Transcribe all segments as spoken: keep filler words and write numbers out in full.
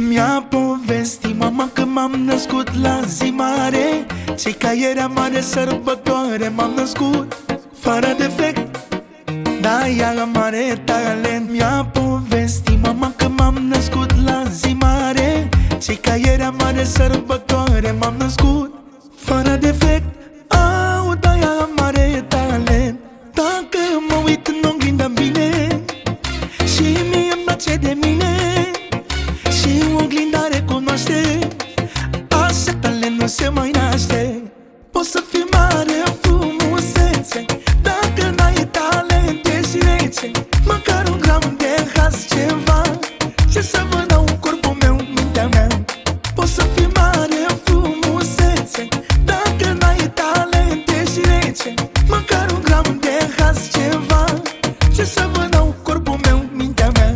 Mi-a povestit mama că m-am născut la zi mare, ce ca era mare sărbătoare. M-am născut fără defect, da, ea mare talent. Mi-a povestit mama că m-am născut la zi mare, ce ca era mare sărbătoare. M-am născut fără defect, au, da, ea mare talent. Dacă mă uit în oglindă bine și mie îmi place de mine și oglinda recunoaște, așa talent nu se mai naște. Poți să fii mare în frumusețe, dacă n-ai talent ești rece. Măcar un gram de has ceva, ce să vă dau corpul meu, mintea mea. Poți să fii mare în frumusețe, dacă n-ai talent ești rece. Măcar un gram de has ceva, ce să vă dau corpul meu, mintea mea.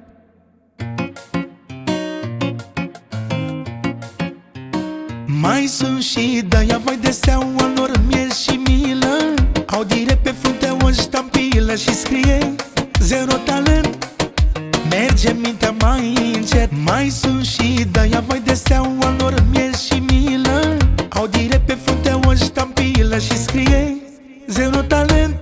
Mai sunt și de-aia vai de steaua lor miel și milă, au direct pe frunte o ștampilă și scrie zero talent. Merge mintea mai încet. Mai sunt și de-aia vai de steaua lor miel și milă, au direct pe frunte o ștampilă și scrie zero talent.